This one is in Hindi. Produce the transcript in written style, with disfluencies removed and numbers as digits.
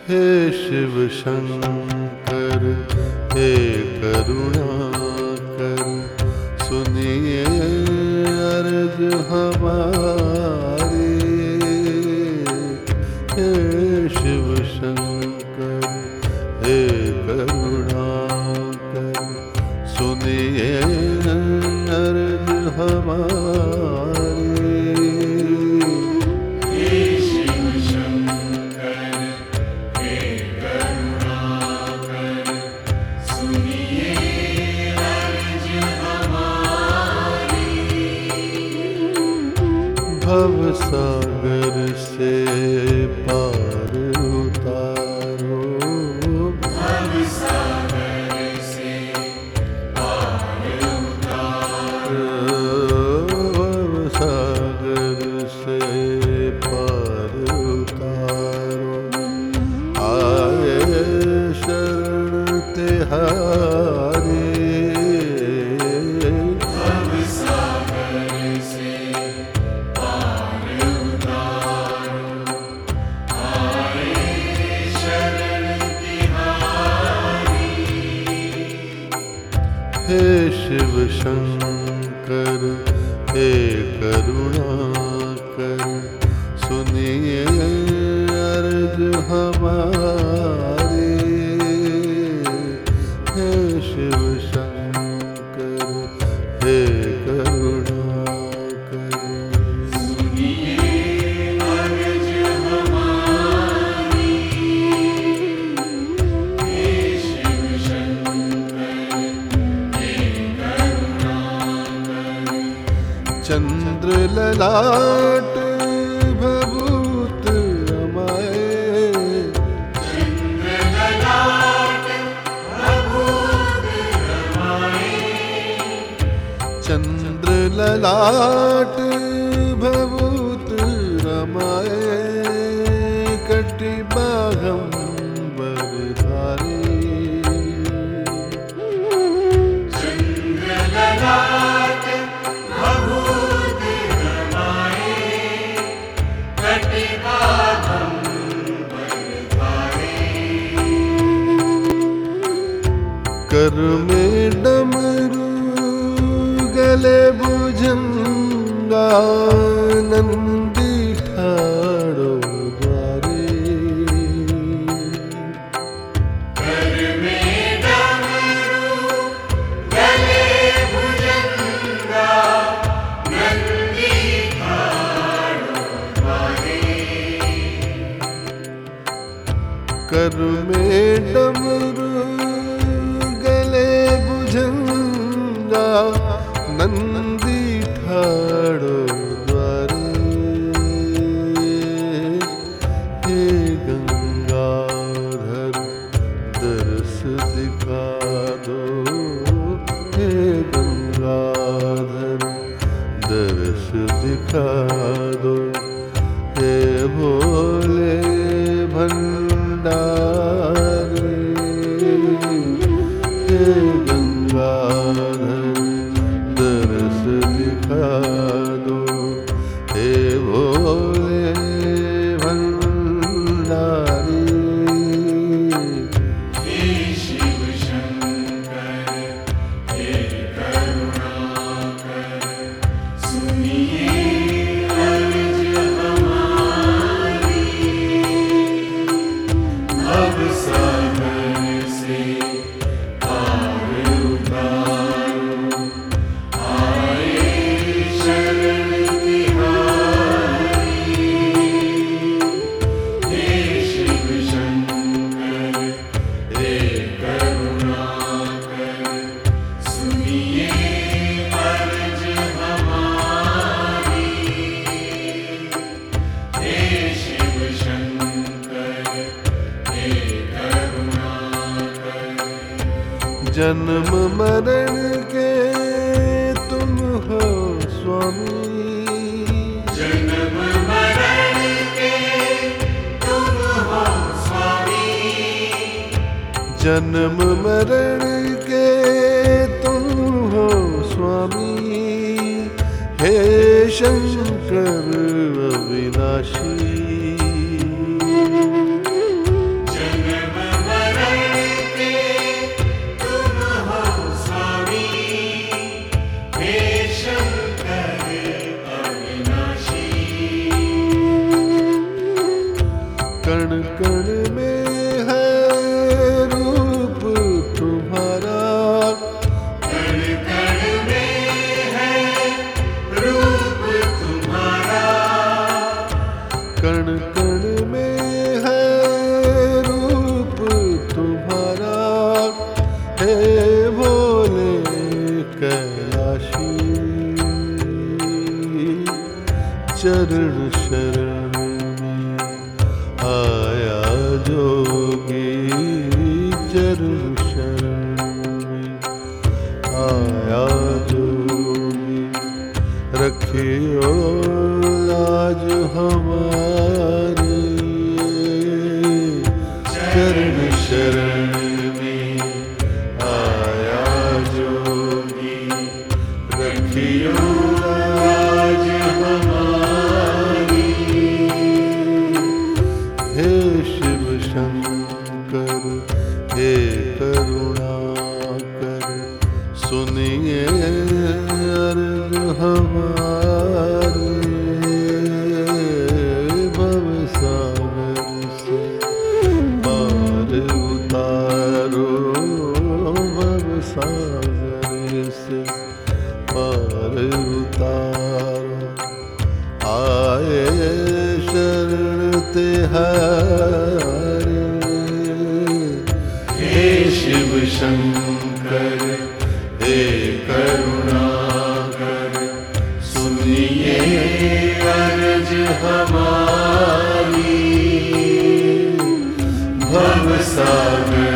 हे शिव शंकर हे करुणाकर, सुनिए अर्ज हमारी। हे शिव शंकर हे करुणाकर, सुनिए अर्ज हमारी। भव सागर से पार उतारो, भव सागर से पार उतारो, भव सागर से पार उतारो। आए शरण तिहारी, हे शिव शंकर हे करुणाकर, सुनिए अर्ज हमारी। हे शिव शंकर हे करुणाकर, सुनिए अर्ज हमारी। हे शिव चंद्र ललाट भभूत रमाए, चंद्र ललाट भभूत रमाए, चंद्र ललाट भभूत रमाए। कटि बाघंबर धारी, चंद्र ललाट भभूत रमाए, कटि बाघंबर धारे। कर में डमरू गले भुजंगा, नंदी ठाड़ो द्वारे। कर में डमरू गले भुजंगा, नंदी ठाड़ो द्वारे। कर में डमरू गले भुजंगा, नंदी ठाड़ो द्वारे। हे गंगाधर दर्श दिखा दो, हे गंगाधर दर्श दिखा दो। हे भोले भंडारी, हे गंगाधर दर्श दिखा दो। हे भोले भंडारी, हे शिव शंकर हे करुणाकर, सुनिए अर्ज हमारी। भव सागर से पार उतारो, आए शरण तिहारी। हे शिव शंकर हे करुणाकर, सुनिए अर्ज हमारी। हे शिव शंकर हे करुणाकर, जन्म मरण के तुम हो स्वामी। जन्म मरण के तुम हो स्वामी। जन्म मरण के तुम हो स्वामी। हे शंकर अविनाशी, कण कण में है रूप तुम्हारा, कण कण में है रूप तुम्हारा, कण कण में है रूप तुम्हारा। हे भोले कैलाशी चरण शरण में आया जोगी, चरण शरण में आया जोगी। रखियो लाज हमारी, चरण शरण में आया जोगी। रखियो लाज हमारी। हे शिव शंकर हे करुणाकर, सुनिए अर्ज हमारे। भव सागर से पार उतारो, भव सागर से पार उतारो। आए शरण तिहारे, हे शिव शंकर हे करुणाकर, सुनिए अर्ज हमारी। भव सागर